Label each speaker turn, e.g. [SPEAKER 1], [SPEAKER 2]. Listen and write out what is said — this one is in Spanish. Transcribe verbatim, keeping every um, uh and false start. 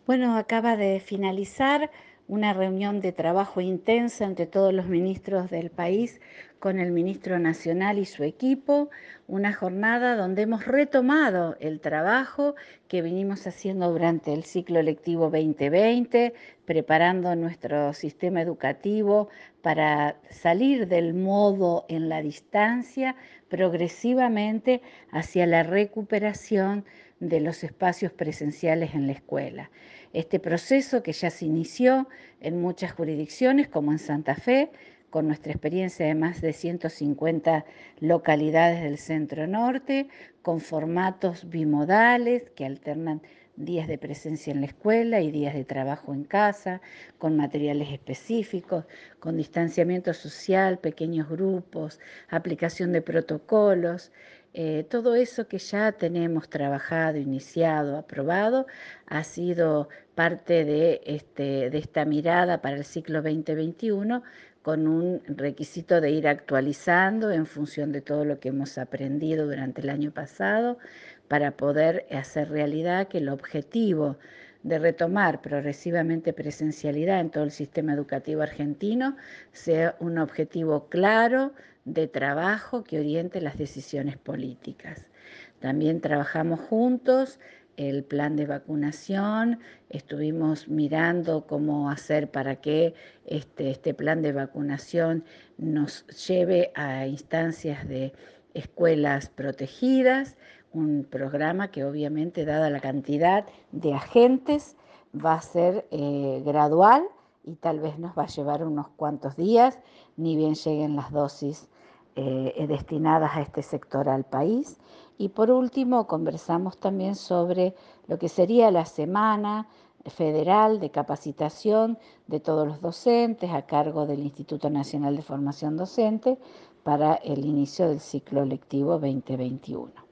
[SPEAKER 1] Bueno, acaba de finalizar una reunión de trabajo intensa entre todos los ministros del país con el ministro nacional y su equipo, una jornada donde hemos retomado el trabajo que venimos haciendo durante el ciclo lectivo veinte veinte, preparando nuestro sistema educativo para salir del modo en la distancia progresivamente hacia la recuperación de los espacios presenciales en la escuela. Este proceso que ya se inició en muchas jurisdicciones, como en Santa Fe, con nuestra experiencia de más de ciento cincuenta localidades del centro norte, con formatos bimodales que alternan días de presencia en la escuela y días de trabajo en casa, con materiales específicos, con distanciamiento social, pequeños grupos, aplicación de protocolos. Eh, todo eso que ya tenemos trabajado, iniciado, aprobado, ha sido parte de, este, de esta mirada para el ciclo veinte veintiuno, con un requisito de ir actualizando en función de todo lo que hemos aprendido durante el año pasado, para poder hacer realidad que el objetivo de retomar progresivamente presencialidad en todo el sistema educativo argentino sea un objetivo claro de trabajo que oriente las decisiones políticas. También trabajamos juntos el plan de vacunación, estuvimos mirando cómo hacer para que este, este plan de vacunación nos lleve a instancias de escuelas protegidas, un programa que obviamente, dada la cantidad de agentes, va a ser eh, gradual y tal vez nos va a llevar unos cuantos días, ni bien lleguen las dosis eh, destinadas a este sector al país. Y por último, conversamos también sobre lo que sería la semana federal de capacitación de todos los docentes a cargo del Instituto Nacional de Formación Docente para el inicio del ciclo lectivo veinte veintiuno.